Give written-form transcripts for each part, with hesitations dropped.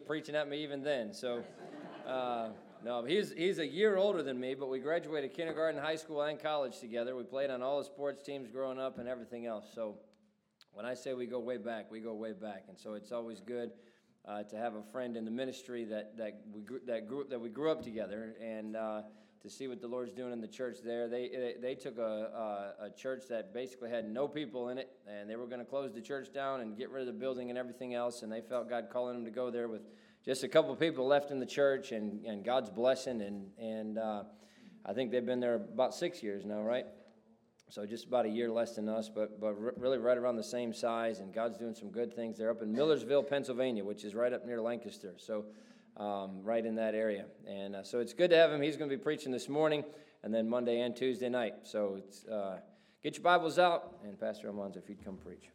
preaching at me even then. So, no, he's a year older than me, but we graduated kindergarten, high school, and college together. We played on all the sports teams growing up and everything else. So when I say we go way back, we go way back. And so it's always good to have a friend in the ministry that we grew up together, and to see what the Lord's doing in the church there. They took a church that basically had no people in it, and they were going to close the church down and get rid of the building and everything else, and they felt God calling them to go there with just a couple of people left in the church, and God's blessing, and I think they've been there about 6 years now, right? So just about a year less than us, but really right around the same size, and God's doing some good things. They're up in Millersville, Pennsylvania, which is right up near Lancaster, so right in that area. And so it's good to have him. He's going to be preaching this morning, and then Monday and Tuesday night. So it's get your Bibles out, and Pastor Almanza, if you'd come preach.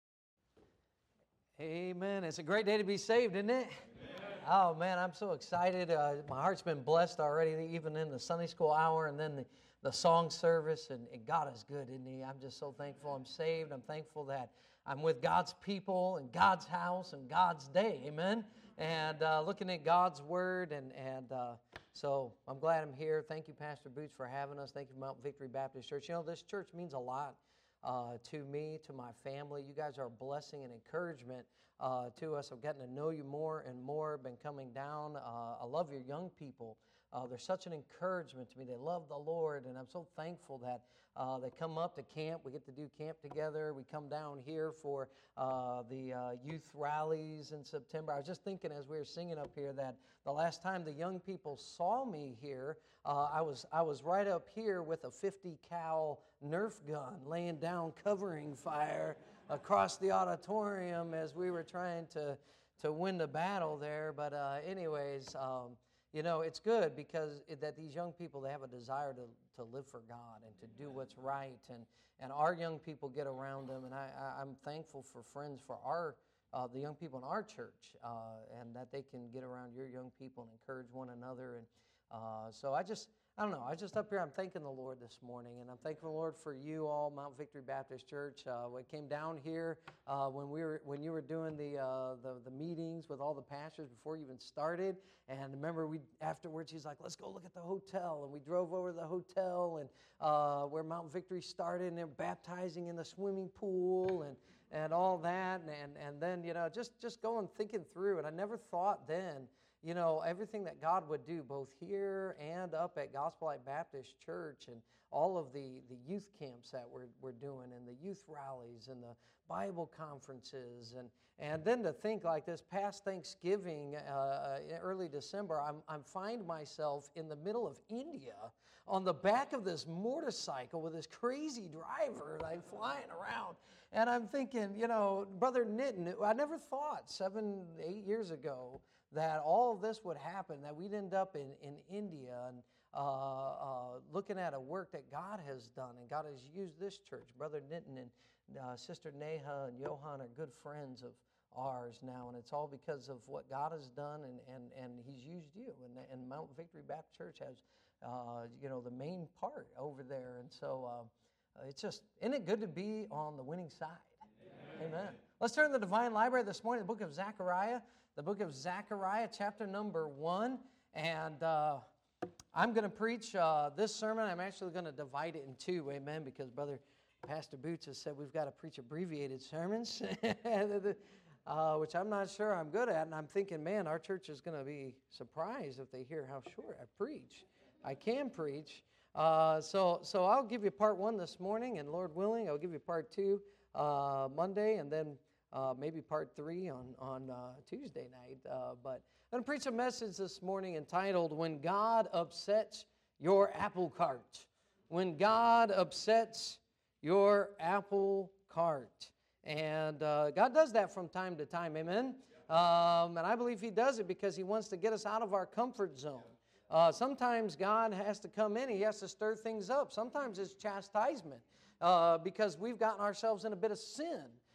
Amen. It's a great day to be saved, isn't it? Oh, man, I'm so excited. My heart's been blessed already, even in the Sunday school hour and then the song service. And God is good, isn't He? I'm just so thankful I'm saved. I'm thankful that I'm with God's people and God's house and God's day. Amen. And looking at God's Word. And so I'm glad I'm here. Thank you, Pastor Boots, for having us. Thank you, Mount Victory Baptist Church. You know, this church means a lot to me, to my family. You guys are a blessing and encouragement to us. I've gotten to know you more and more, been coming down. I love your young people. They're such an encouragement to me. They love the Lord, and I'm so thankful that they come up to camp. We get to do camp together. We come down here for the youth rallies in September. I was just thinking as we were singing up here that the last time the young people saw me here, I was right up here with a 50 cal Nerf gun laying down, covering fire across the auditorium as we were trying to win the battle there. But anyways, you know, it's good because that these young people, they have a desire to live for God and to do what's right. And our young people get around them. And I'm thankful for friends for the young people in our church, and that they can get around your young people and encourage one another. And so I don't know. I just up here, I'm thanking the Lord this morning, and I'm thanking the Lord for you all, Mount Victory Baptist Church. We came down here when you were doing the meetings with all the pastors before you even started, and remember afterwards he's like, let's go look at the hotel, and we drove over to the hotel and where Mount Victory started, and they're baptizing in the swimming pool and all that, and then just going thinking through, and I never thought then. Everything that God would do, both here and up at Gospel Light Baptist Church, and all of the youth camps that we're doing, and the youth rallies, and the Bible conferences, and then to think like this past Thanksgiving, early December, I find myself in the middle of India on the back of this motorcycle with this crazy driver like flying around. And I'm thinking, Brother Nitin, I never thought 7, 8 years ago that all of this would happen, that we'd end up in India and looking at a work that God has done, and God has used this church. Brother Nitin and Sister Neha and Johan are good friends of ours now, and it's all because of what God has done, and He's used you. And Mount Victory Baptist Church has, the main part over there, and so it's just, isn't it good to be on the winning side? Amen. Let's turn to the Divine Library this morning, the book of Zechariah. The book of Zechariah, chapter number 1, and I'm going to preach this sermon. I'm actually going to divide it in two, amen, because Brother Pastor Boots has said we've got to preach abbreviated sermons, which I'm not sure I'm good at, and I'm thinking, man, our church is going to be surprised if they hear how short I preach. I can preach. So I'll give you part 1 this morning, and Lord willing, I'll give you part 2 Monday, and then maybe part 3 on Tuesday night. But I'm going to preach a message this morning entitled, When God Upsets Your Apple Cart. When God Upsets Your Apple Cart. And God does that from time to time, amen? And I believe He does it because He wants to get us out of our comfort zone. Sometimes God has to come in, He has to stir things up. Sometimes it's chastisement because we've gotten ourselves in a bit of sin.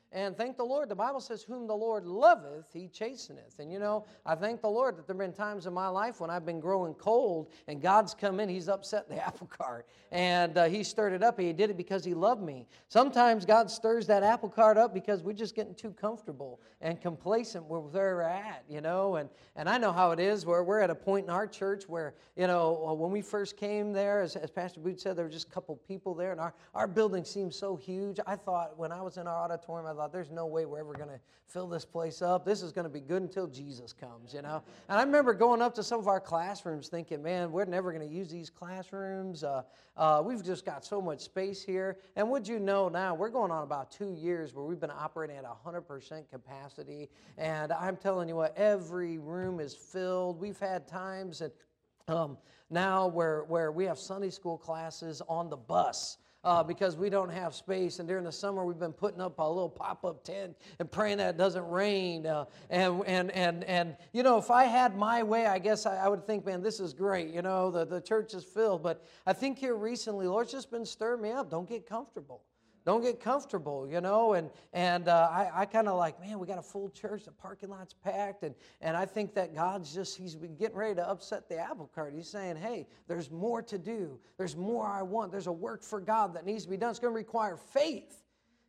And thank the Lord, the Bible says, whom the Lord loveth, he chasteneth. And I thank the Lord that there have been times in my life when I've been growing cold, and God's come in, he's upset the apple cart. And he stirred it up, and he did it because he loved me. Sometimes God stirs that apple cart up because we're just getting too comfortable and complacent where we're at, And I know how it is, where we're at a point in our church where, when we first came there, as Pastor Booth said, there were just a couple people there, and our building seemed so huge. I thought, when I was in our auditorium, I thought, there's no way we're ever going to fill this place up. This is going to be good until Jesus comes, And I remember going up to some of our classrooms thinking, man, we're never going to use these classrooms. We've just got so much space here. And would you know now, we're going on about 2 years where we've been operating at 100% capacity. And I'm telling you what, every room is filled. We've had times now where we have Sunday school classes on the bus. Because we don't have space, and during the summer we've been putting up a little pop-up tent and praying that it doesn't rain. And if I had my way, I guess I would think, man, this is great. The church is filled. But I think here recently, Lord's just been stirring me up. Don't get comfortable. Don't get comfortable, and I kind of like, man, we got a full church, the parking lot's packed, and I think that he's getting ready to upset the apple cart. He's saying, hey, there's more to do. There's more I want. There's a work for God that needs to be done. It's going to require faith,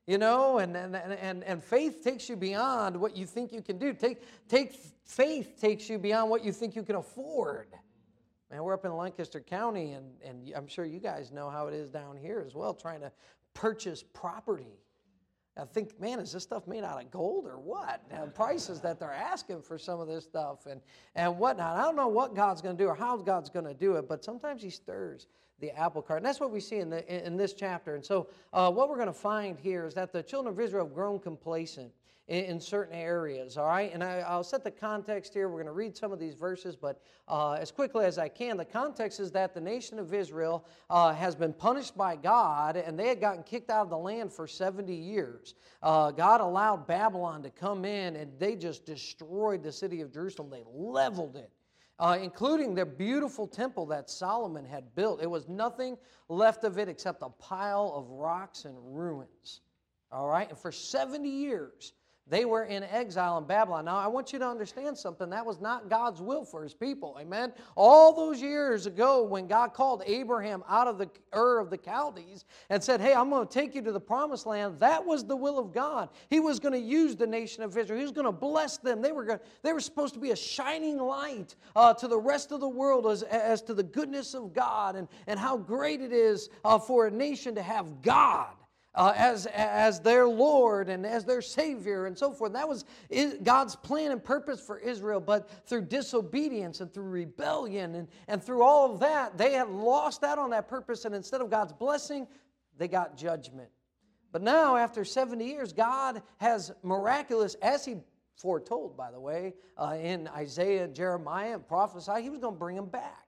and faith takes you beyond what you think you can do. Faith takes you beyond what you think you can afford. Man, we're up in Lancaster County, and I'm sure you guys know how it is down here as well, trying to purchase property. I think, man, is this stuff made out of gold or what? The prices that they're asking for some of this stuff and whatnot. I don't know what God's going to do or how God's going to do it, but sometimes he stirs the apple cart. And that's what we see in this chapter. And so what we're going to find here is that the children of Israel have grown complacent in certain areas, all right? And I'll set the context here. We're going to read some of these verses, but as quickly as I can. The context is that the nation of Israel has been punished by God, and they had gotten kicked out of the land for 70 years. God allowed Babylon to come in, and they just destroyed the city of Jerusalem. They leveled it. Including their beautiful temple that Solomon had built. It was nothing left of it except a pile of rocks and ruins. All right? And for 70 years, they were in exile in Babylon. Now, I want you to understand something. That was not God's will for his people. Amen? All those years ago when God called Abraham out of the Ur of the Chaldees and said, hey, I'm going to take you to the promised land, that was the will of God. He was going to use the nation of Israel. He was going to bless them. They were supposed to be a shining light to the rest of the world as to the goodness of God and how great it is for a nation to have God as their Lord and as their Savior and so forth. That was God's plan and purpose for Israel, but through disobedience and through rebellion and through all of that, they had lost out on that purpose, and instead of God's blessing, they got judgment. But now, after 70 years, God has miraculous, as he foretold, by the way, in Isaiah and Jeremiah and prophesied, he was going to bring them back.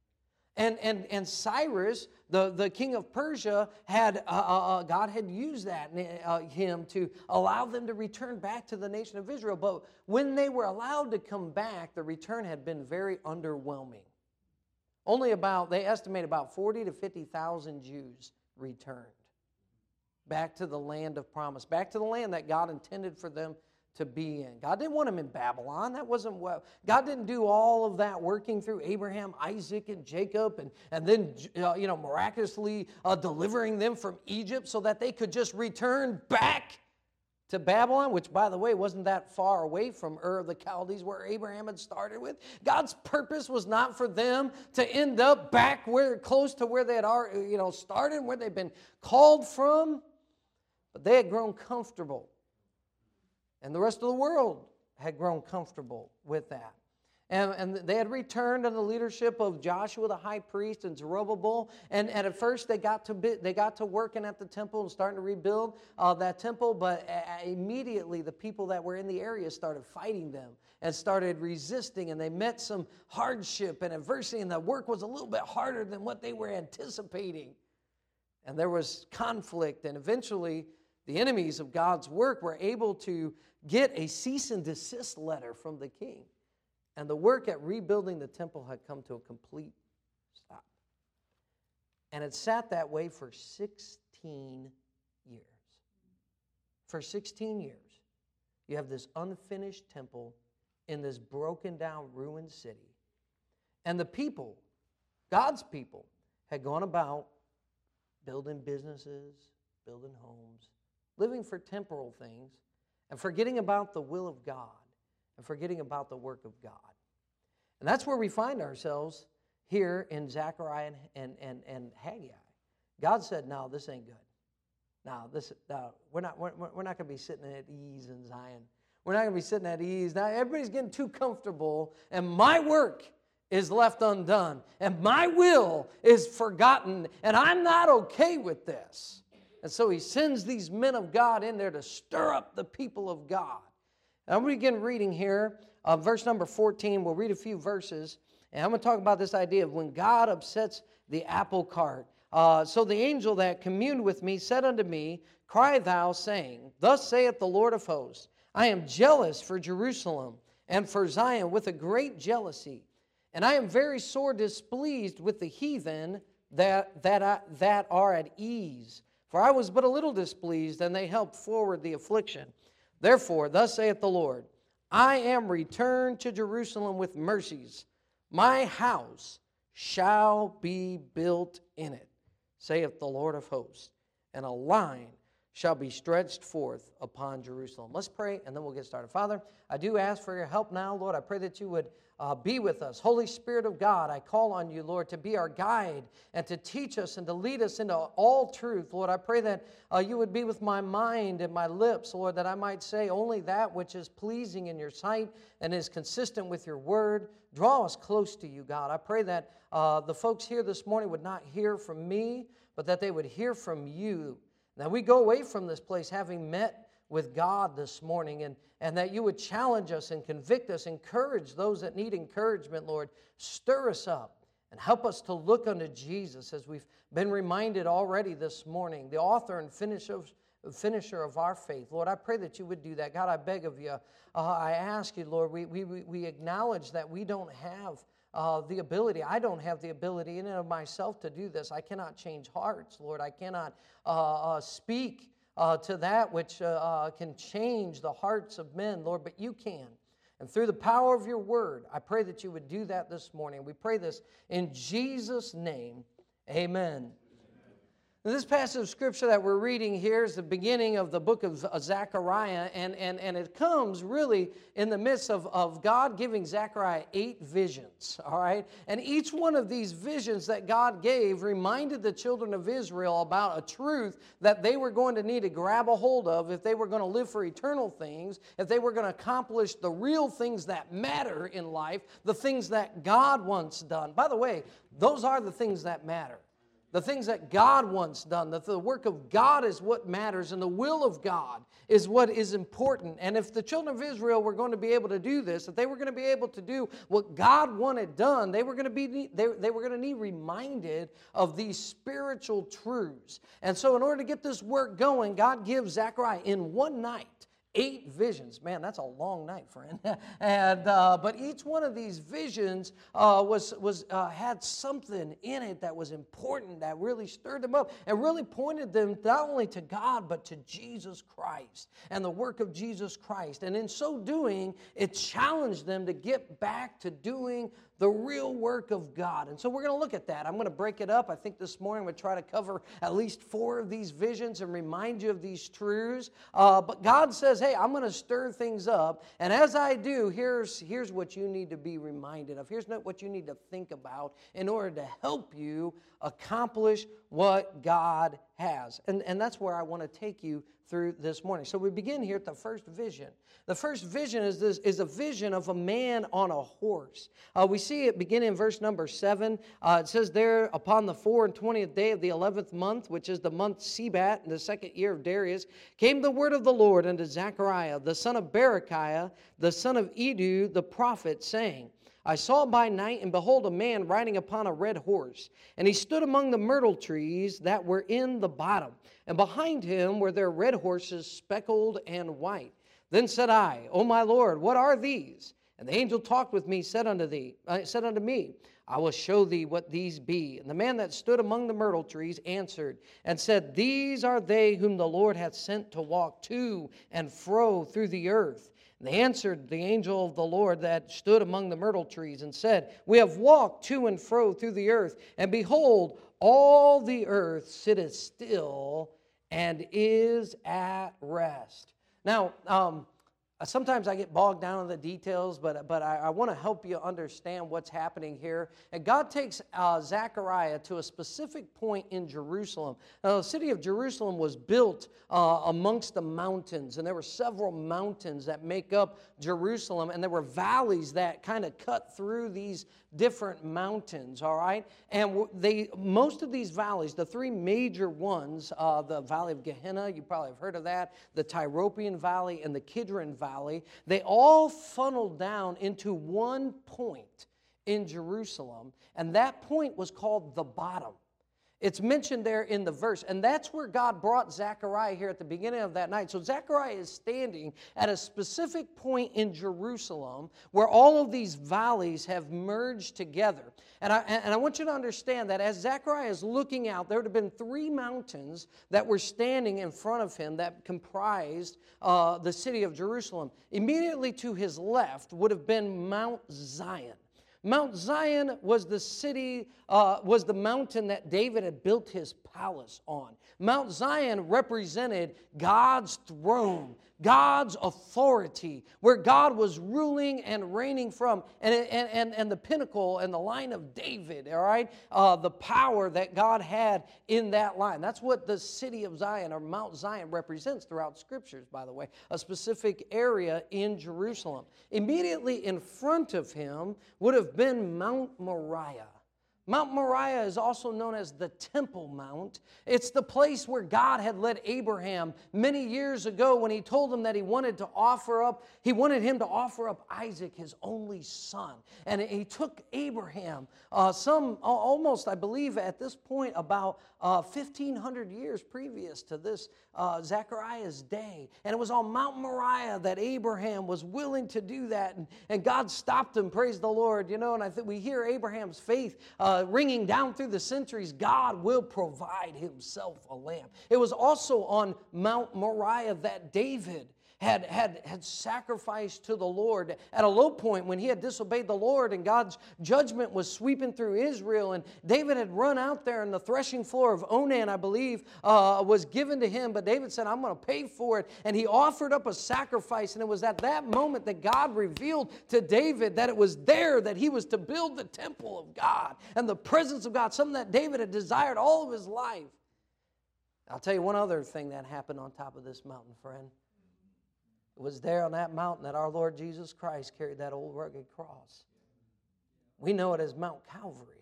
And Cyrus, the king of Persia, God had used him to allow them to return back to the nation of Israel. But when they were allowed to come back, the return had been very underwhelming. They estimate about 40 to 50,000 Jews returned back to the land of promise, back to the land that God intended for them to be in. God didn't want them in Babylon. That wasn't what God didn't do all of that working through Abraham, Isaac, and Jacob, and then miraculously delivering them from Egypt so that they could just return back to Babylon, which, by the way, wasn't that far away from Ur of the Chaldees where Abraham had started with. God's purpose was not for them to end up back close to where they had started, where they'd been called from, but they had grown comfortable. And the rest of the world had grown comfortable with that. And they had returned under the leadership of Joshua the high priest and Zerubbabel. And at first they got to working at the temple and starting to rebuild that temple. But immediately the people that were in the area started fighting them and started resisting. And they met some hardship and adversity. And the work was a little bit harder than what they were anticipating. And there was conflict. And eventually the enemies of God's work were able to get a cease and desist letter from the king. And the work at rebuilding the temple had come to a complete stop. And it sat that way for 16 years. for 16 years, you have this unfinished temple in this broken down, ruined city. And the people, God's people, had gone about building businesses, building homes, living for temporal things, and forgetting about the will of God and forgetting about the work of God. And that's where we find ourselves here in Zechariah and Haggai. God said, no, this ain't good. No, we're not going to be sitting at ease in Zion. We're not going to be sitting at ease. Now, everybody's getting too comfortable, and my work is left undone, and my will is forgotten, and I'm not okay with this. And so he sends these men of God in there to stir up the people of God. And I'm going to begin reading here, verse number 14. We'll read a few verses, and I'm going to talk about this idea of when God upsets the apple cart. So the angel that communed with me said unto me, Cry thou, saying, Thus saith the Lord of hosts, I am jealous for Jerusalem and for Zion with a great jealousy, and I am very sore displeased with the heathen that are at ease. For I was but a little displeased, and they helped forward the affliction. Therefore, thus saith the Lord, I am returned to Jerusalem with mercies. My house shall be built in it, saith the Lord of hosts, and a line shall be stretched forth upon Jerusalem. Let's pray, and then we'll get started. Father, I do ask for your help now, Lord. I pray that you would be with us. Holy Spirit of God, I call on you, Lord, to be our guide and to teach us and to lead us into all truth. Lord, I pray that you would be with my mind and my lips, Lord, that I might say only that which is pleasing in your sight and is consistent with your word. Draw us close to you, God. I pray that the folks here this morning would not hear from me, but that they would hear from you. Now, we go away from this place having met with God this morning, and that you would challenge us and convict us, encourage those that need encouragement, Lord. Stir us up and help us to look unto Jesus, as we've been reminded already this morning, the author and finisher of our faith. Lord, I pray that you would do that. God, I beg of you, I ask you, Lord, we acknowledge that we don't have the ability. I don't have the ability in and of myself to do this. I cannot change hearts, Lord. I cannot speak to that which can change the hearts of men, Lord, but you can. And through the power of your word, I pray that you would do that this morning. We pray this in Jesus' name. Amen. This passage of Scripture that we're reading here is the beginning of the book of Zechariah, and it comes really in the midst of God giving Zechariah 8 visions, all right? And each one of these visions that God gave reminded the children of Israel about a truth that they were going to need to grab a hold of if they were going to live for eternal things, if they were going to accomplish the real things that matter in life, the things that God wants done. By the way, those are the things that matter. The things that God wants done, that the work of God is what matters, and the will of God is what is important. And if the children of Israel were going to be able to do this, if they were going to be able to do what God wanted done, they were going to need reminded of these spiritual truths. And so in order to get this work going, God gives Zechariah in one night 8 visions. Man, that's a long night, friend. But each one of these visions had something in it that was important, that really stirred them up and really pointed them not only to God, but to Jesus Christ and the work of Jesus Christ. And in so doing, it challenged them to get back to doing the real work of God. And so we're going to look at that. I'm going to break it up. I think this morning we'll try to cover at least 4 of these visions and remind you of these truths. But God says, hey, I'm going to stir things up. And as I do, here's what you need to be reminded of. Here's what you need to think about in order to help you accomplish what God has. And that's where I want to take you through this morning. So we begin here at the first vision. The first vision is a vision of a man on a horse. We see it begin in verse number 7. It says there, upon the 24th day of the 11th month, which is the month Sebat, in the 2nd year of Darius, came the word of the Lord unto Zechariah, the son of Berechiah, the son of Iddo, the prophet, saying, I saw by night, and behold, a man riding upon a red horse. And he stood among the myrtle trees that were in the bottom. And behind him were their red horses, speckled and white. Then said I, O my Lord, what are these? And the angel talked with me, said unto me, I will show thee what these be. And the man that stood among the myrtle trees answered and said, These are they whom the Lord hath sent to walk to and fro through the earth. And they answered the angel of the Lord that stood among the myrtle trees and said, We have walked to and fro through the earth, and behold, all the earth sitteth still and is at rest. Now, sometimes I get bogged down in the details, but I want to help you understand what's happening here. And God takes Zechariah to a specific point in Jerusalem. Now, the city of Jerusalem was built amongst the mountains, and there were several mountains that make up Jerusalem, and there were valleys that kind of cut through these different mountains, all right? And most of these valleys, the three major ones, the Valley of Gehenna, you probably have heard of that, the Tyropoeon Valley, and the Kidron Valley, they all funneled down into one point in Jerusalem, and that point was called the bottom. It's mentioned there in the verse, and that's where God brought Zechariah here at the beginning of that night. So Zechariah is standing at a specific point in Jerusalem where all of these valleys have merged together. And I want you to understand that as Zechariah is looking out, there would have been three mountains that were standing in front of him that comprised the city of Jerusalem. Immediately to his left would have been Mount Zion. Mount Zion was the city, was the mountain that David had built his palace on. Mount Zion represented God's throne, God's authority, where God was ruling and reigning from, and the pinnacle and the line of David, all right? The power that God had in that line. That's what the city of Zion, or Mount Zion, represents throughout Scriptures, by the way, a specific area in Jerusalem. Immediately in front of him would have been Mount Moriah. Mount Moriah is also known as the Temple Mount. It's the place where God had led Abraham many years ago when he told him that he wanted him to offer up Isaac, his only son. And he took Abraham, almost, I believe, at this point, about 1,500 years previous to this, Zechariah's day. And it was on Mount Moriah that Abraham was willing to do that. And God stopped him, praise the Lord. You know, and I think we hear Abraham's faith ringing down through the centuries. God will provide himself a lamb. It was also on Mount Moriah that David had sacrificed to the Lord at a low point when he had disobeyed the Lord and God's judgment was sweeping through Israel. And David had run out there, and the threshing floor of Onan, I believe, was given to him. But David said, I'm going to pay for it. And he offered up a sacrifice. And it was at that moment that God revealed to David that it was there that he was to build the temple of God and the presence of God, something that David had desired all of his life. I'll tell you one other thing that happened on top of this mountain, friend. It was there on that mountain that our Lord Jesus Christ carried that old rugged cross. We know it as Mount Calvary.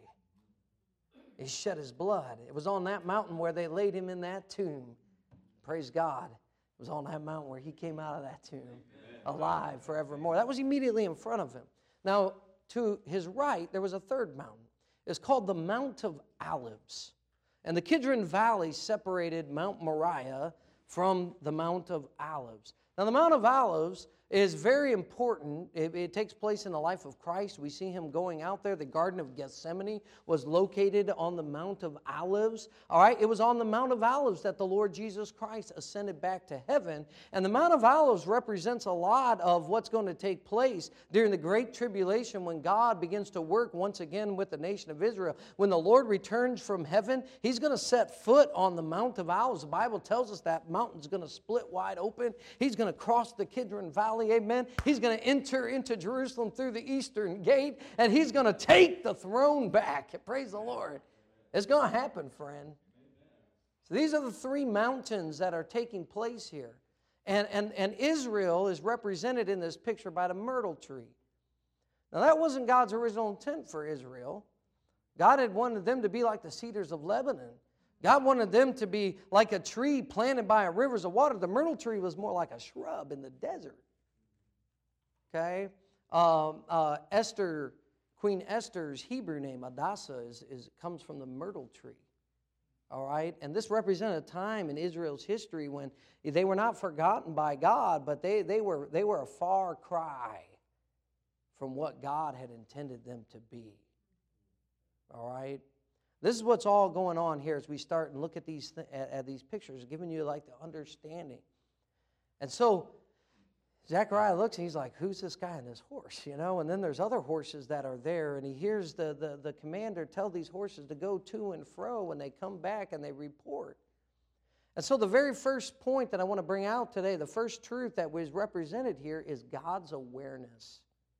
He shed his blood. It was on that mountain where they laid him in that tomb. Praise God. It was on that mountain where he came out of that tomb alive forevermore. That was immediately in front of him. Now, to his right, there was a third mountain. It's called the Mount of Olives. And the Kidron Valley separated Mount Moriah from the Mount of Olives. Now, the Mount of Olives is very important. It takes place in the life of Christ. We see him going out there. The Garden of Gethsemane was located on the Mount of Olives. All right, it was on the Mount of Olives that the Lord Jesus Christ ascended back to heaven. And the Mount of Olives represents a lot of what's going to take place during the Great Tribulation when God begins to work once again with the nation of Israel. When the Lord returns from heaven, he's going to set foot on the Mount of Olives. The Bible tells us that mountain's going to split wide open. He's going to cross the Kidron Valley. Amen. He's going to enter into Jerusalem through the eastern gate, and he's going to take the throne back. Praise the Lord. It's going to happen, friend. So these are the three mountains that are taking place here. And Israel is represented in this picture by the myrtle tree. Now, that wasn't God's original intent for Israel. God had wanted them to be like the cedars of Lebanon. God wanted them to be like a tree planted by rivers of water. The myrtle tree was more like a shrub in the desert. Okay? Queen Esther's Hebrew name, Hadassah, comes from the myrtle tree. All right? And this represented a time in Israel's history when they were not forgotten by God, but they were a far cry from what God had intended them to be. All right? This is what's all going on here as we start and look at these pictures, giving you like the understanding. And so Zechariah looks and he's like, who's this guy on this horse? You know, and then there's other horses that are there, and he hears the commander tell these horses to go to and fro, and they come back and they report. And so the very first point that I want to bring out today, the first truth that was represented here is God's awareness.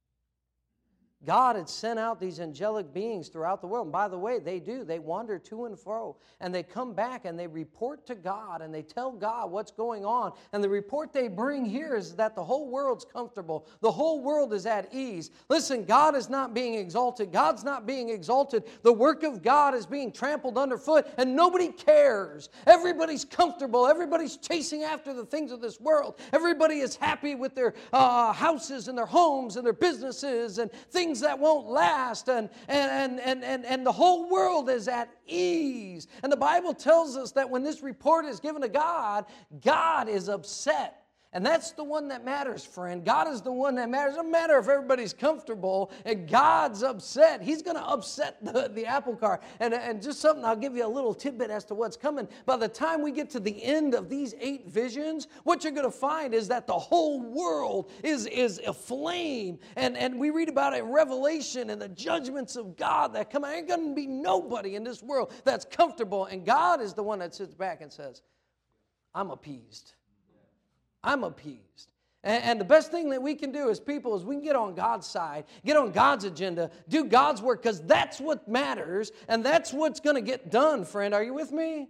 God had sent out these angelic beings throughout the world. And by the way, they do. They wander to and fro. And they come back and they report to God. And they tell God what's going on. And the report they bring here is that the whole world's comfortable. The whole world is at ease. Listen, God is not being exalted. God's not being exalted. The work of God is being trampled underfoot. And nobody cares. Everybody's comfortable. Everybody's chasing after the things of this world. Everybody is happy with their houses and their homes and their businesses and things that won't last, and the whole world is at ease. And the Bible tells us that when this report is given to God, God is upset. And that's the one that matters, friend. God is the one that matters. It doesn't matter if everybody's comfortable and God's upset. He's going to upset the apple cart. And just something, I'll give you a little tidbit as to what's coming. By the time we get to the end of these 8 visions, what you're going to find is that the whole world is aflame. And we read about it in Revelation and the judgments of God that come. There ain't going to be nobody in this world that's comfortable. And God is the one that sits back and says, I'm appeased. I'm appeased. And the best thing that we can do as people is we can get on God's side, get on God's agenda, do God's work, because that's what matters, and that's what's going to get done, friend. Are you with me?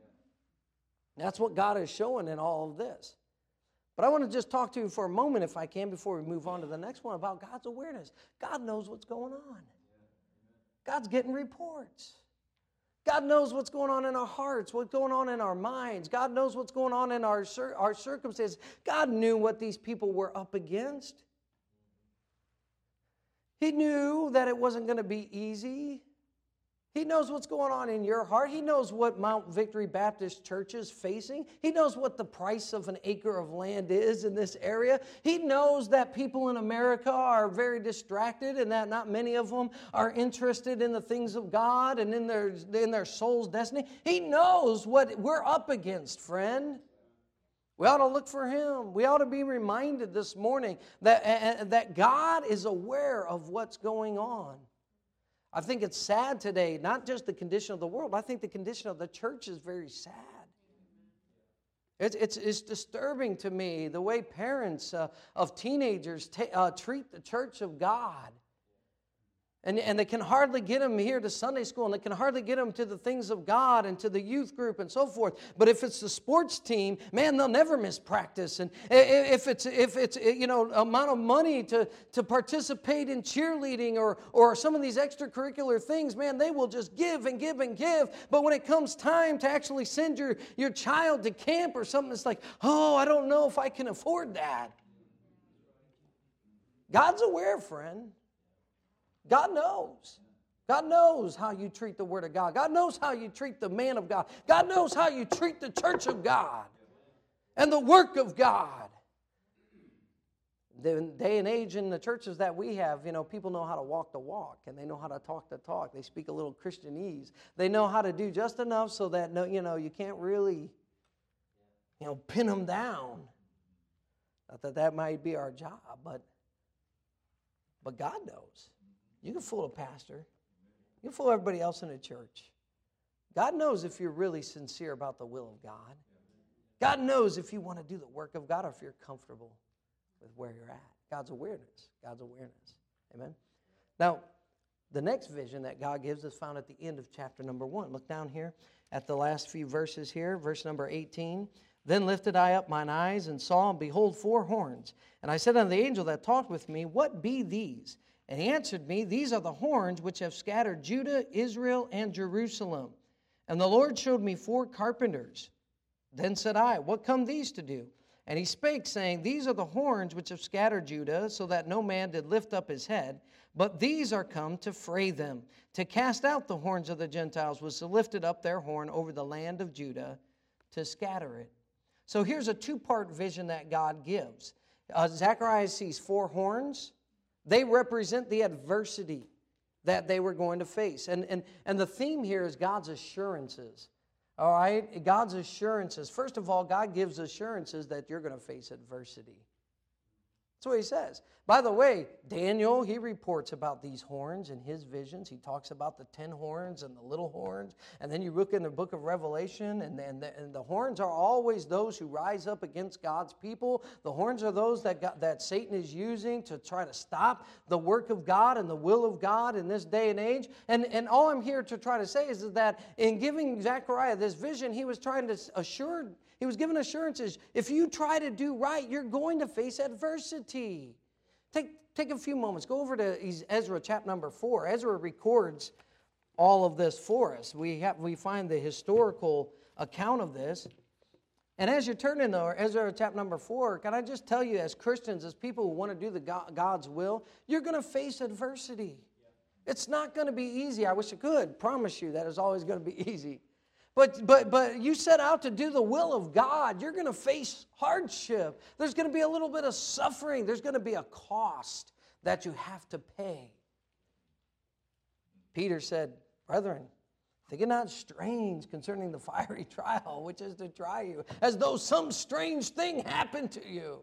That's what God is showing in all of this. But I want to just talk to you for a moment, if I can, before we move on to the next one, about God's awareness. God knows what's going on. God's getting reports. God knows what's going on in our hearts, what's going on in our minds. God knows what's going on in our circumstances. God knew what these people were up against. He knew that it wasn't going to be easy. He knows what's going on in your heart. He knows what Mount Victory Baptist Church is facing. He knows what the price of an acre of land is in this area. He knows that people in America are very distracted and that not many of them are interested in the things of God and in their soul's destiny. He knows what we're up against, friend. We ought to look for Him. We ought to be reminded this morning that God is aware of what's going on. I think it's sad today, not just the condition of the world. I think the condition of the church is very sad. It's disturbing to me the way parents of teenagers treat the church of God. And they can hardly get them here to Sunday school, and they can hardly get them to the things of God and to the youth group and so forth. But if it's the sports team, man, they'll never miss practice. And if it's amount of money to participate in cheerleading or some of these extracurricular things, man, they will just give and give and give. But when it comes time to actually send your child to camp or something, it's like, oh, I don't know if I can afford that. God's aware, friend. God knows. God knows how you treat the Word of God. God knows how you treat the man of God. God knows how you treat the church of God and the work of God. The day and age in the churches that we have, people know how to walk the walk and they know how to talk the talk. They speak a little Christianese. They know how to do just enough so that you can't really pin them down. Not that might be our job, but God knows. You can fool a pastor. You can fool everybody else in the church. God knows if you're really sincere about the will of God. God knows if you want to do the work of God or if you're comfortable with where you're at. God's awareness. God's awareness. Amen? Now, the next vision that God gives is found at the end of chapter number 1. Look down here at the last few verses here, verse number 18. Then lifted I up mine eyes and saw, and behold, 4 horns. And I said unto the angel that talked with me, what be these? And he answered me, these are the horns which have scattered Judah, Israel, and Jerusalem. And the Lord showed me 4 carpenters. Then said I, what come these to do? And he spake, saying, these are the horns which have scattered Judah, so that no man did lift up his head. But these are come to fray them, to cast out the horns of the Gentiles, was to lift up their horn over the land of Judah, to scatter it. So here's a 2-part vision that God gives. Zechariah sees 4 horns. They represent the adversity that they were going to face. And the theme here is God's assurances. All right? God's assurances. First of all, God gives assurances that you're going to face adversity. That's what he says. By the way, Daniel, he reports about these horns in his visions. He talks about the 10 horns and the little horns. And then you look in the book of Revelation, and the horns are always those who rise up against God's people. The horns are those that Satan is using to try to stop the work of God and the will of God in this day and age. And all I'm here to try to say is that in giving Zechariah this vision, he was trying to he was given assurances. If you try to do right, you're going to face adversity. Take a few moments. Go over to Ezra chapter number 4. Ezra records all of this for us. We find the historical account of this. And as you're turning to Ezra chapter number 4, can I just tell you, as Christians, as people who want to do God's will, you're going to face adversity. It's not going to be easy. I wish I could promise you that it's always going to be easy. But you set out to do the will of God. You're going to face hardship. There's going to be a little bit of suffering. There's going to be a cost that you have to pay. Peter said, brethren, think it not strange concerning the fiery trial, which is to try you, as though some strange thing happened to you.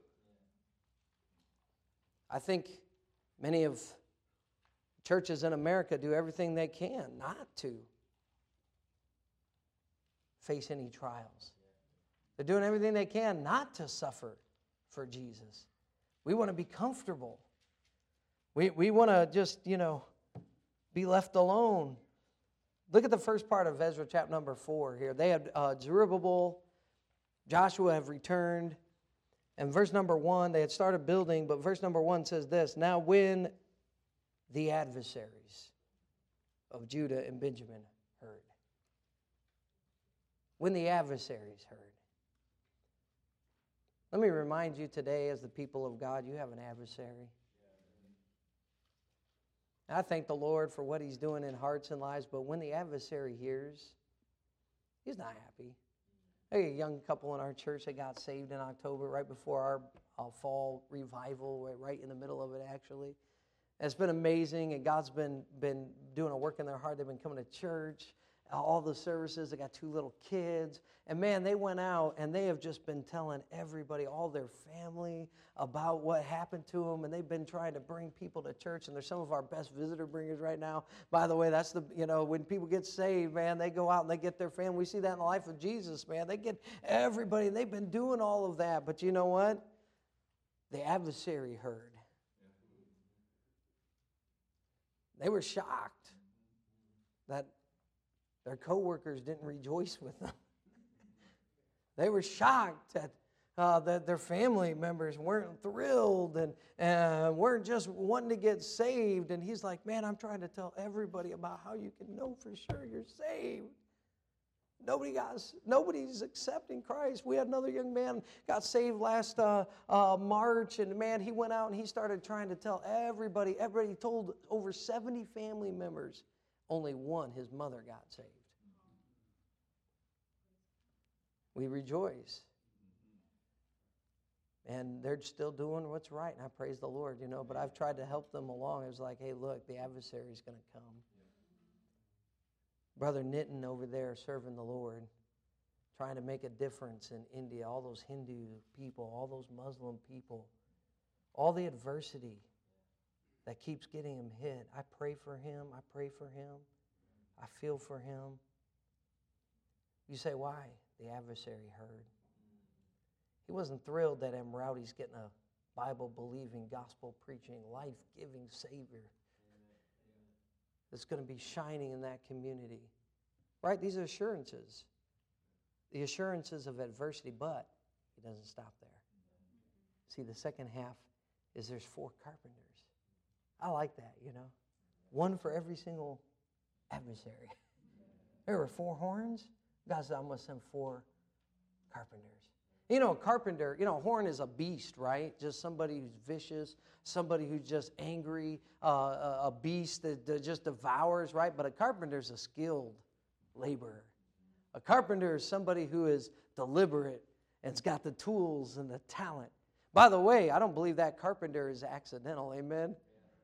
I think many of churches in America do everything they can not to face any trials. They're doing everything they can not to suffer for Jesus. We want to be comfortable. We want to just, be left alone. Look at the first part of Ezra chapter number 4 here. They had Zerubbabel, Joshua have returned. And verse number 1, they had started building, but verse number 1 says this, now when the adversaries of Judah and Benjamin heard. When the adversaries heard. Let me remind you today, as the people of God, you have an adversary. I thank the Lord for what he's doing in hearts and lives, but when the adversary hears, he's not happy. There's a young couple in our church that got saved in October, right before our fall revival, right in the middle of it, actually. And it's been amazing, and God's been doing a work in their heart. They've been coming to church, all the services. They got 2 little kids. And man, they went out, and they have just been telling everybody, all their family, about what happened to them. And they've been trying to bring people to church. And they're some of our best visitor bringers right now. By the way, that's when people get saved, man, they go out and they get their family. We see that in the life of Jesus, man. They get everybody, and they've been doing all of that. But you know what? The adversary heard. They were shocked that their coworkers didn't rejoice with them. They were shocked that their family members weren't thrilled and weren't just wanting to get saved. And he's like, man, I'm trying to tell everybody about how you can know for sure you're saved. Nobody's accepting Christ. We had another young man got saved last March, and man, he went out and he started trying to tell everybody. Everybody told over 70 family members. Only one, his mother, got saved. We rejoice. And they're still doing what's right, and I praise the Lord, but I've tried to help them along. It was like, hey, look, the adversary's going to come. Brother Nitin over there serving the Lord, trying to make a difference in India, all those Hindu people, all those Muslim people, all the adversity that keeps getting him hit. I pray for him. I pray for him. I feel for him. You say, why? The adversary heard. He wasn't thrilled that Rowdy's getting a Bible-believing, gospel-preaching, life-giving Savior that's going to be shining in that community. Right? These are assurances. The assurances of adversity, but he doesn't stop there. See, the second half is there's 4 carpenters. I like that, One for every single adversary. There were 4 horns. God said, I'm going to send 4 carpenters. A carpenter, a horn is a beast, right? Just somebody who's vicious, somebody who's just angry, a beast that just devours, right? But a carpenter is a skilled laborer. A carpenter is somebody who is deliberate and's got the tools and the talent. By the way, I don't believe that carpenter is accidental, amen?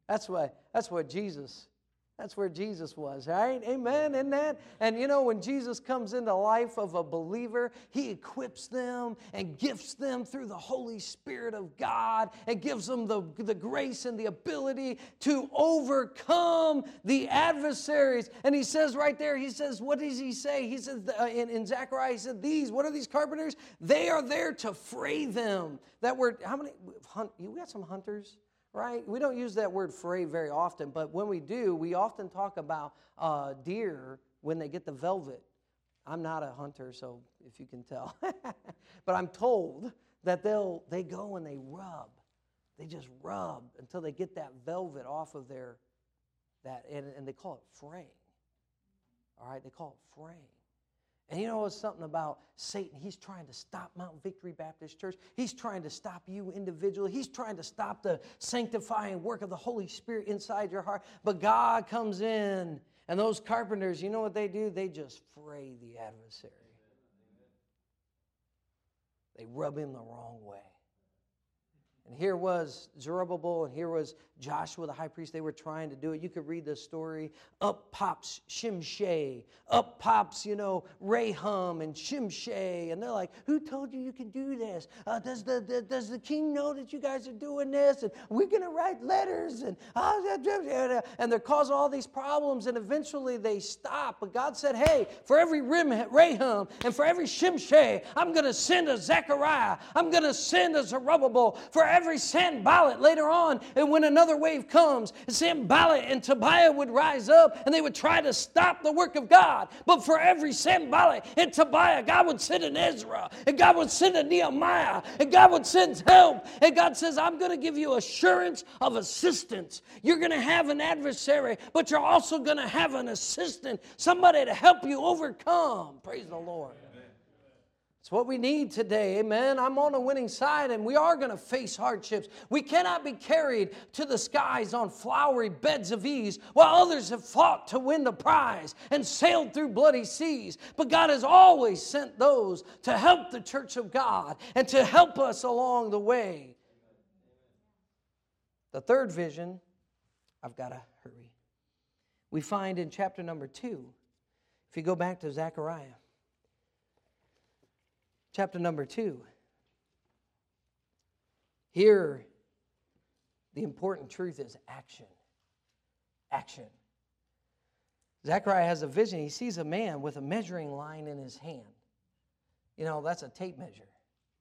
That's where Jesus was, right? Amen, isn't that? And you know, when Jesus comes into the life of a believer, He equips them and gifts them through the Holy Spirit of God and gives them the grace and the ability to overcome the adversaries. And He says right there, He says, what does He say? He says in Zechariah, He said, what are these carpenters? They are there to fray them. That word, you got some hunters? Right? We don't use that word fray very often, but when we do, we often talk about deer when they get the velvet. I'm not a hunter, so if you can tell. But I'm told that they go and they rub. They just rub until they get that velvet off of and they call it fraying. All right? They call it fraying. And you know what's something about Satan? He's trying to stop Mount Victory Baptist Church. He's trying to stop you individually. He's trying to stop the sanctifying work of the Holy Spirit inside your heart. But God comes in, and those carpenters, you know what they do? They just fray the adversary. They rub him the wrong way. And here was Zerubbabel, and here was Joshua, the high priest. They were trying to do it. You could read this story. Up pops Shimshai. Up pops, Rahum and Shimshai. And they're like, who told you can do this? Does the king know that you guys are doing this? And we're going to write letters. And they're causing all these problems. And eventually they stop. But God said, hey, for every Rahum and for every Shimshai, I'm going to send a Zechariah. I'm going to send a Zerubbabel. For every Sanballat later on, and when another wave comes, Sanballat and Tobiah would rise up and they would try to stop the work of God. But for every Sanballat and Tobiah, God would send an Ezra, and God would send a Nehemiah, and God would send help. And God says, I'm going to give you assurance of assistance. You're going to have an adversary, but you're also going to have an assistant, somebody to help you overcome. Praise the Lord. It's what we need today, amen. I'm on the winning side, and we are going to face hardships. We cannot be carried to the skies on flowery beds of ease while others have fought to win the prize and sailed through bloody seas. But God has always sent those to help the church of God and to help us along the way. The third vision, I've got to hurry, we find in chapter number 2. If you go back to Zechariah. Chapter number 2. Here, the important truth is action. Action. Zechariah has a vision. He sees a man with a measuring line in his hand. That's a tape measure.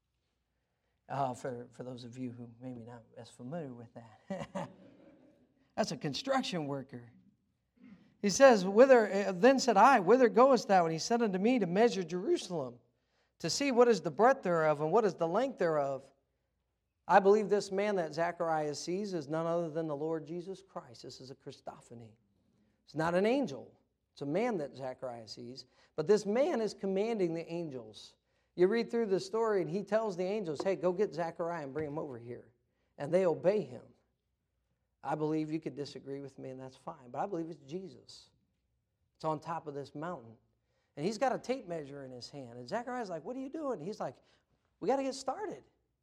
For those of you who maybe not as familiar with that. That's a construction worker. He says, then said I, whither goest thou? And he said unto me, to measure Jerusalem, to see what is the breadth thereof and what is the length thereof. I believe this man that Zechariah sees is none other than the Lord Jesus Christ. This is a Christophany. It's not an angel. It's a man that Zechariah sees. But this man is commanding the angels. You read through the story and he tells the angels, hey, go get Zechariah and bring him over here. And they obey him. I believe you could disagree with me and that's fine. But I believe it's Jesus. It's on top of this mountain. And he's got a tape measure in his hand. And Zechariah's like, what are you doing? He's like, we got to get started.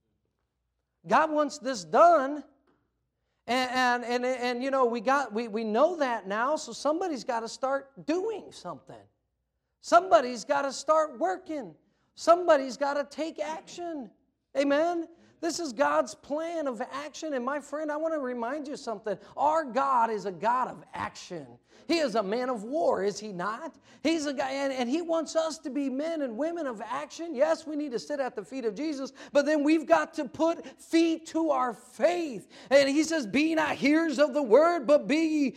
God wants this done. And we know that now, so somebody's got to start doing something. Somebody's got to start working. Somebody's got to take action. Amen? This is God's plan of action. And my friend, I want to remind you something. Our God is a God of action. He is a man of war, is he not? He's a guy, and he wants us to be men and women of action. Yes, we need to sit at the feet of Jesus, but then we've got to put feet to our faith. And he says, be not hearers of the word, but be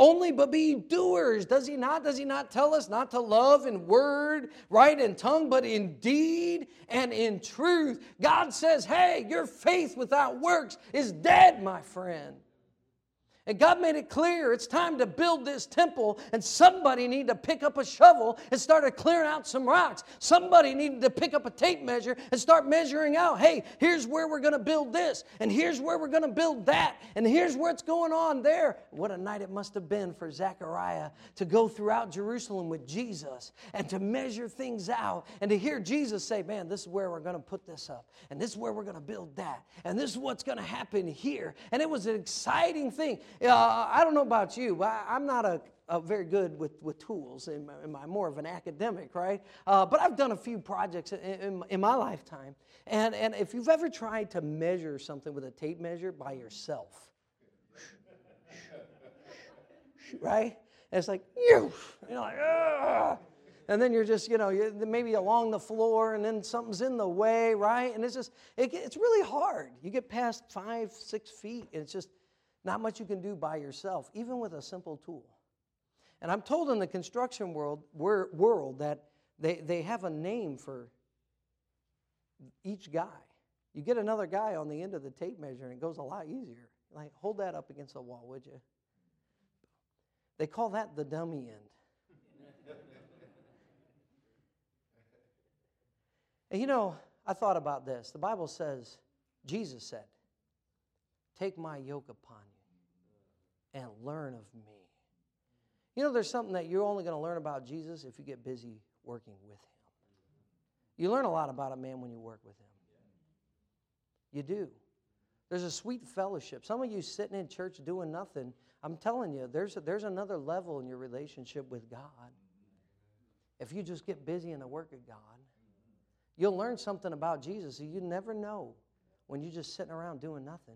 doers. Does he not? Does he not tell us not to love in word, right, in tongue, but in deed and in truth? God says, hey, your faith without works is dead, my friend. And God made it clear it's time to build this temple, and somebody needed to pick up a shovel and start clearing out some rocks. Somebody needed to pick up a tape measure and start measuring out, hey, here's where we're going to build this, and here's where we're going to build that, and here's what's going on there. What a night it must have been for Zechariah to go throughout Jerusalem with Jesus and to measure things out and to hear Jesus say, man, this is where we're going to put this up, and this is where we're going to build that, and this is what's going to happen here. And it was an exciting thing. I don't know about you, but I'm not a very good with tools. I'm more of an academic, right? But I've done a few projects in my lifetime. And if you've ever tried to measure something with a tape measure by yourself, right? And it's like, you're like, ugh. And then you're just, you're maybe along the floor, and then something's in the way, right? And it's just, it's really hard. You get past 5, 6 feet, and it's just not much you can do by yourself, even with a simple tool. And I'm told in the construction world that they have a name for each guy. You get another guy on the end of the tape measure, and it goes a lot easier. Like, hold that up against the wall, would you? They call that the dummy end. And I thought about this. The Bible says, Jesus said, take my yoke upon you and learn of me. There's something that you're only going to learn about Jesus if you get busy working with him. You learn a lot about a man when you work with him. You do. There's a sweet fellowship. Some of you sitting in church doing nothing, I'm telling you, there's another level in your relationship with God. If you just get busy in the work of God, you'll learn something about Jesus that you never know when you're just sitting around doing nothing.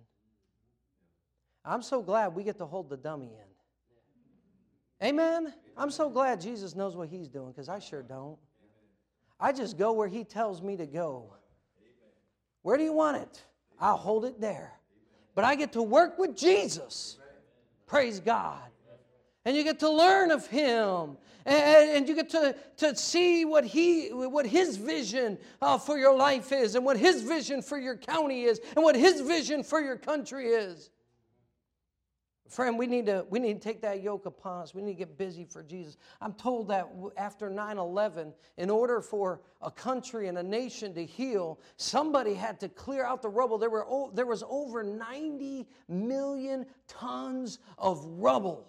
I'm so glad we get to hold the dummy end. Amen? I'm so glad Jesus knows what he's doing, because I sure don't. I just go where he tells me to go. Where do you want it? I'll hold it there. But I get to work with Jesus. Praise God. And you get to learn of him. And you get to see what his vision for your life is, and what his vision for your county is, and what his vision for your country is. Friend, we need to take that yoke upon us. We need to get busy for Jesus. I'm told that after 9/11, in order for a country and a nation to heal, somebody had to clear out the rubble. There was over 90 million tons of rubble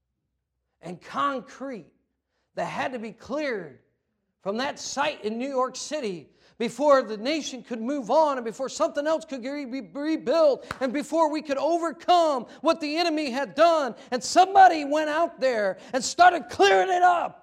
and concrete that had to be cleared from that site in New York City before the nation could move on, and before something else could be rebuilt, and before we could overcome what the enemy had done. And somebody went out there and started clearing it up.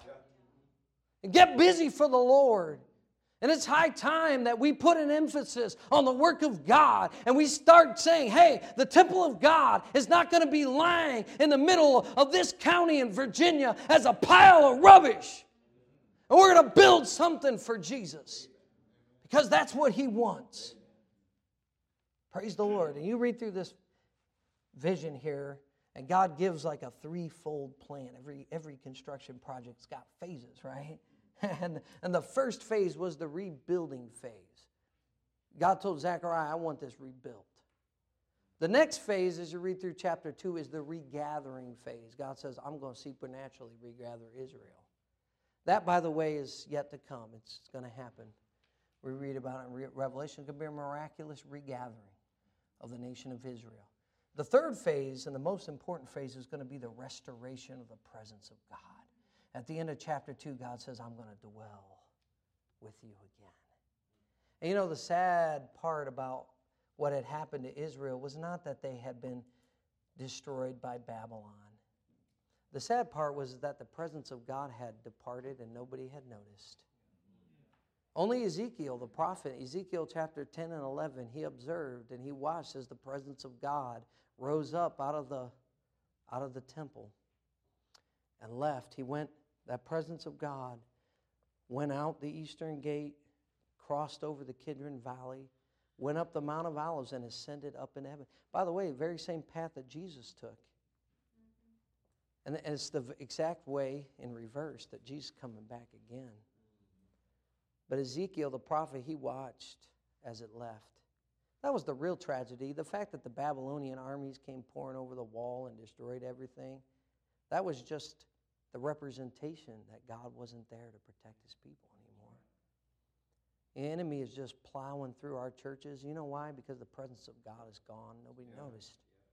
And get busy for the Lord. And it's high time that we put an emphasis on the work of God, and we start saying, hey, the temple of God is not going to be lying in the middle of this county in Virginia as a pile of rubbish. And we're going to build something for Jesus, because that's what he wants. Praise the Lord. And you read through this vision here, and God gives like a threefold plan. Every construction project's got phases, right? And the first phase was the rebuilding phase. God told Zechariah, I want this rebuilt. The next phase, as you read through chapter 2, is the regathering phase. God says, I'm going to supernaturally regather Israel. That, by the way, is yet to come. It's going to happen. We read about it in Revelation. It could be a miraculous regathering of the nation of Israel. The third phase, and the most important phase, is going to be the restoration of the presence of God. At the end of chapter 2, God says, I'm going to dwell with you again. And the sad part about what had happened to Israel was not that they had been destroyed by Babylon. The sad part was that the presence of God had departed and nobody had noticed. Only Ezekiel, the prophet, Ezekiel chapter 10 and 11, he observed and he watched as the presence of God rose up out of the temple and left. That presence of God went out the eastern gate, crossed over the Kidron Valley, went up the Mount of Olives, and ascended up in heaven. By the way, the very same path that Jesus took. And it's the exact way in reverse that Jesus is coming back again. But Ezekiel, the prophet, he watched as it left. That was the real tragedy. The fact that the Babylonian armies came pouring over the wall and destroyed everything, that was just the representation that God wasn't there to protect his people anymore. The enemy is just plowing through our churches. You know why? Because the presence of God is gone. Nobody noticed.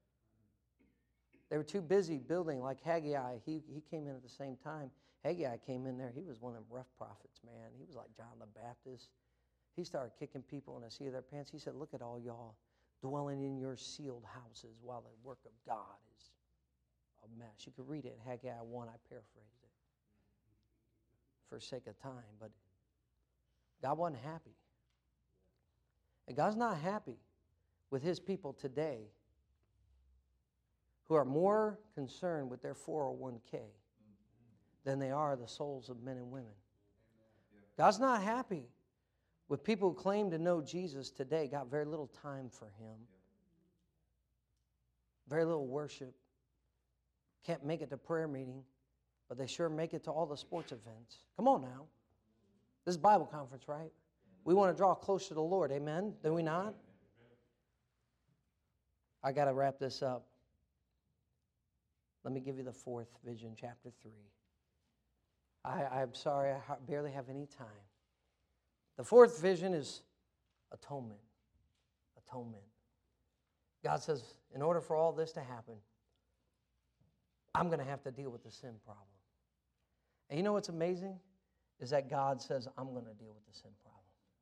They were too busy building, like Haggai. He came in at the same time. Haggai came in there. He was one of them rough prophets, man. He was like John the Baptist. He started kicking people in the seat of their pants. He said, look at all y'all dwelling in your sealed houses while the work of God is a mess. You could read it in Haggai 1. I paraphrased it for sake of time, but God wasn't happy. And God's not happy with His people today who are more concerned with their 401k than they are the souls of men and women. God's not happy with people who claim to know Jesus today, got very little time for Him, very little worship, can't make it to prayer meeting, but they sure make it to all the sports events. Come on now. This is Bible conference, right? We want to draw closer to the Lord, amen? Do we not? I got to wrap this up. Let me give you the fourth vision, chapter 3. I'm sorry, I barely have any time. The fourth vision is atonement. Atonement. God says, in order for all this to happen, I'm going to have to deal with the sin problem. And you know what's amazing? Is that God says, I'm going to deal with the sin problem.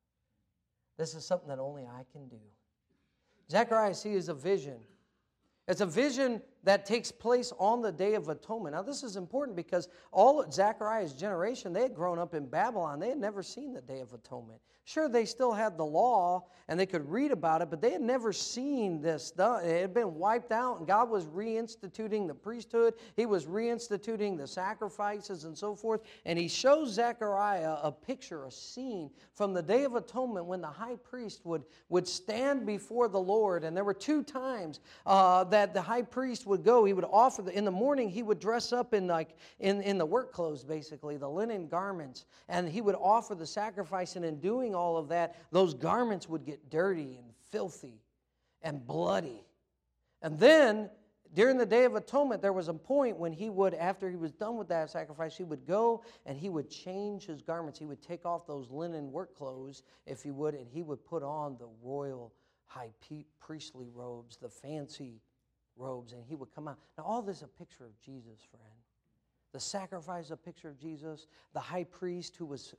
This is something that only I can do. Zechariah sees a vision. It's a vision that takes place on the Day of Atonement. Now, this is important because all of Zechariah's generation, they had grown up in Babylon. They had never seen the Day of Atonement. Sure, they still had the law, and they could read about it, but they had never seen this done. It had been wiped out, and God was reinstituting the priesthood. He was reinstituting the sacrifices and so forth, and He shows Zechariah a picture, a scene from the Day of Atonement when the high priest would stand before the Lord, and there were 2 times that the high priest would go. He would offer, in the morning, he would dress up in the work clothes, basically, the linen garments, and he would offer the sacrifice, and in doing all of that, those garments would get dirty and filthy and bloody. And then, during the Day of Atonement, there was a point when he would, after he was done with that sacrifice, he would go and he would change his garments. He would take off those linen work clothes, if you would, and he would put on the royal high priestly robes, the fancy robes, and he would come out. Now, all this is a picture of Jesus, friend. The sacrifice is a picture of Jesus. The high priest who was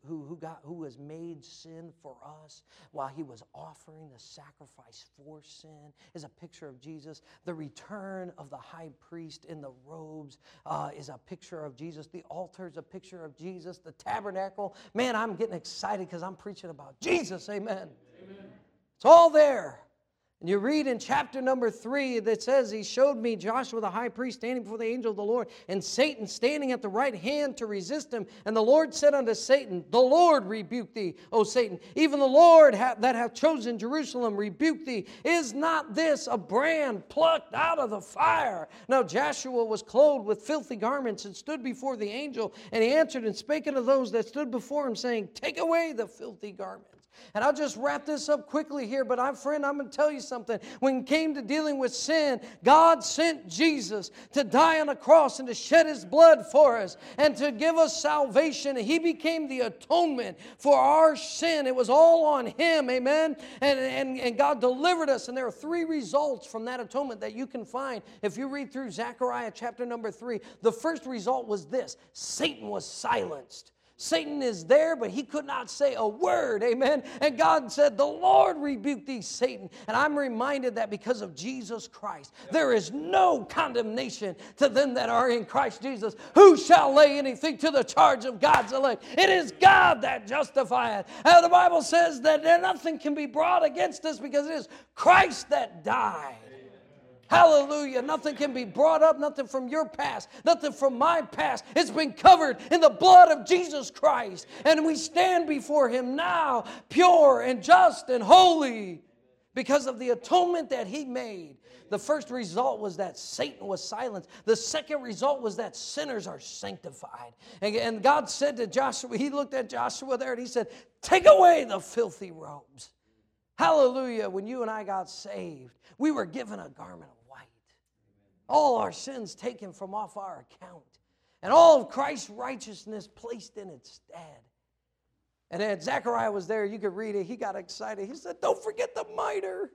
made sin for us while he was offering the sacrifice for sin is a picture of Jesus. The return of the high priest in the robes is a picture of Jesus. The altar is a picture of Jesus. The tabernacle, man, I'm getting excited because I'm preaching about Jesus. Amen. Amen. It's all there. And you read in chapter number 3 that says, He showed me Joshua the high priest standing before the angel of the Lord, and Satan standing at the right hand to resist him. And the Lord said unto Satan, The Lord rebuke thee, O Satan. Even the Lord that hath chosen Jerusalem rebuke thee. Is not this a brand plucked out of the fire? Now Joshua was clothed with filthy garments and stood before the angel. And he answered and spake unto those that stood before him, saying, Take away the filthy garments. And I'll just wrap this up quickly here, but I'm going to tell you something. When it came to dealing with sin, God sent Jesus to die on a cross and to shed His blood for us and to give us salvation. He became the atonement for our sin. It was all on Him, amen? And God delivered us, and there are 3 results from that atonement that you can find if you read through Zechariah chapter number 3. The first result was this: Satan was silenced. Satan is there, but he could not say a word, amen? And God said, The Lord rebuke thee, Satan. And I'm reminded that because of Jesus Christ, there is no condemnation to them that are in Christ Jesus. Who shall lay anything to the charge of God's elect? It is God that justifieth. And the Bible says that nothing can be brought against us because it is Christ that died. Hallelujah. Nothing can be brought up, nothing from your past, nothing from my past. It's been covered in the blood of Jesus Christ. And we stand before Him now, pure and just and holy, because of the atonement that He made. The first result was that Satan was silenced. The second result was that sinners are sanctified. And God said to Joshua, He looked at Joshua there and He said, Take away the filthy robes. Hallelujah. When you and I got saved, we were given a garment of white. All our sins taken from off our account. And all of Christ's righteousness placed in its stead. And then Zechariah was there. You could read it. He got excited. He said, Don't forget the mitre.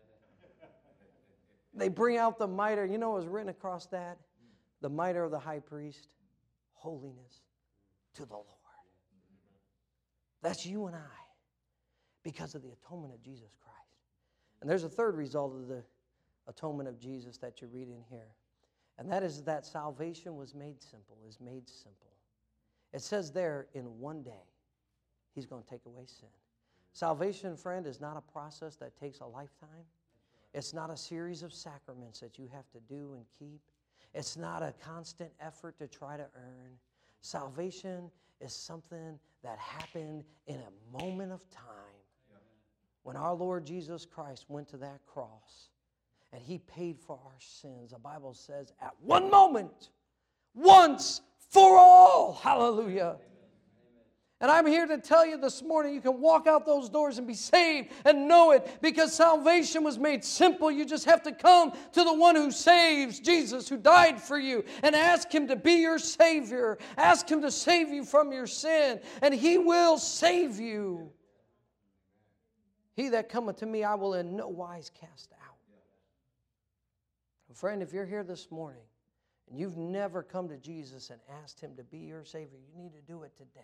They bring out the mitre. You know what was written across that? The mitre of the high priest. Holiness to the Lord. That's you and I. Because of the atonement of Jesus Christ. And there's a third result of the atonement of Jesus that you read in here. And that is that salvation was made simple, is made simple. It says there, in one day, He's going to take away sin. Salvation, friend, is not a process that takes a lifetime. It's not a series of sacraments that you have to do and keep. It's not a constant effort to try to earn. Salvation is something that happened in a moment of time when our Lord Jesus Christ went to that cross and He paid for our sins. The Bible says, at one moment, once for all. Hallelujah. And I'm here to tell you this morning, you can walk out those doors and be saved and know it, because salvation was made simple. You just have to come to the one who saves, Jesus, who died for you, and ask Him to be your Savior. Ask Him to save you from your sin, and He will save you. He that cometh to me, I will in no wise cast out. Friend, if you're here this morning and you've never come to Jesus and asked Him to be your Savior, you need to do it today.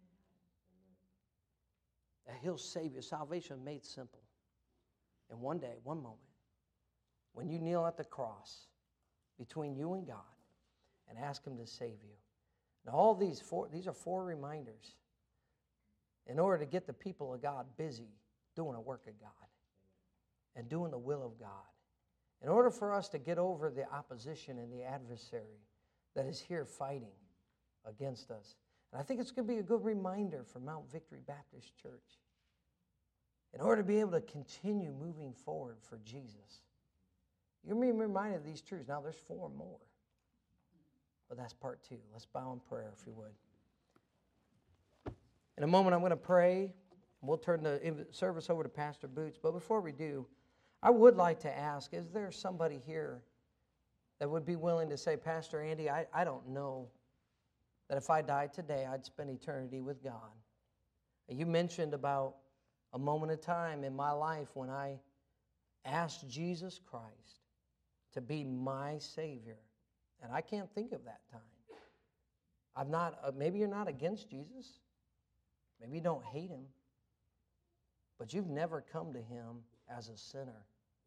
That He'll save you. Salvation made simple. In one day, one moment, when you kneel at the cross between you and God and ask Him to save you. Now, all these are four reminders in order to get the people of God busy doing a work of God and doing the will of God. In order for us to get over the opposition and the adversary that is here fighting against us. And I think it's going to be a good reminder for Mount Victory Baptist Church. In order to be able to continue moving forward for Jesus. You're being reminded of these truths. Now there's 4 more. But that's part 2. Let's bow in prayer, if you would. In a moment I'm going to pray. We'll turn the service over to Pastor Boots. But before we do, I would like to ask, is there somebody here that would be willing to say, Pastor Andy, I don't know that if I died today, I'd spend eternity with God. You mentioned about a moment of time in my life when I asked Jesus Christ to be my Savior. And I can't think of that time. I'm not, maybe you're not against Jesus. Maybe you don't hate Him. But you've never come to Him as a sinner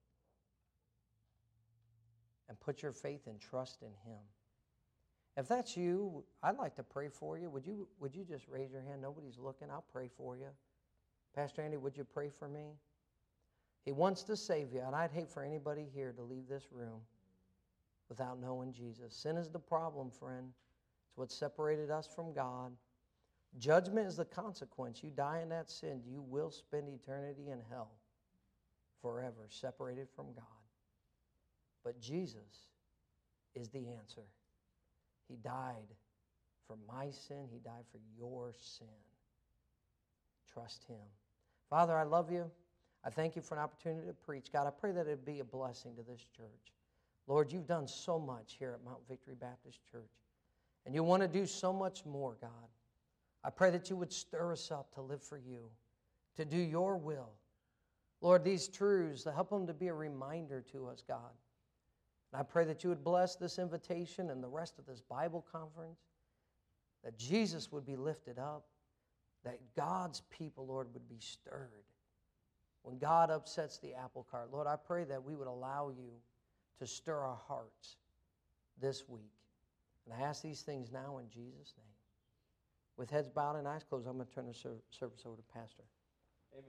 and put your faith and trust in Him. If that's you, I'd like to pray for you. Would you just raise your hand? Nobody's looking. I'll pray for you. Pastor Andy, would you pray for me? He wants to save you, and I'd hate for anybody here to leave this room without knowing Jesus. Sin is the problem, friend. It's what separated us from God. Judgment is the consequence. You die in that sin, you will spend eternity in hell forever, separated from God. But Jesus is the answer. He died for my sin. He died for your sin. Trust Him. Father, I love you. I thank you for an opportunity to preach. God, I pray that it be a blessing to this church. Lord, you've done so much here at Mount Victory Baptist Church, and you want to do so much more, God. I pray that you would stir us up to live for you, to do your will. Lord, these truths, to help them to be a reminder to us, God. And I pray that you would bless this invitation and the rest of this Bible conference, that Jesus would be lifted up, that God's people, Lord, would be stirred. When God upsets the apple cart, Lord, I pray that we would allow you to stir our hearts this week. And I ask these things now in Jesus' name. With heads bowed and eyes closed, I'm going to turn the service over to Pastor.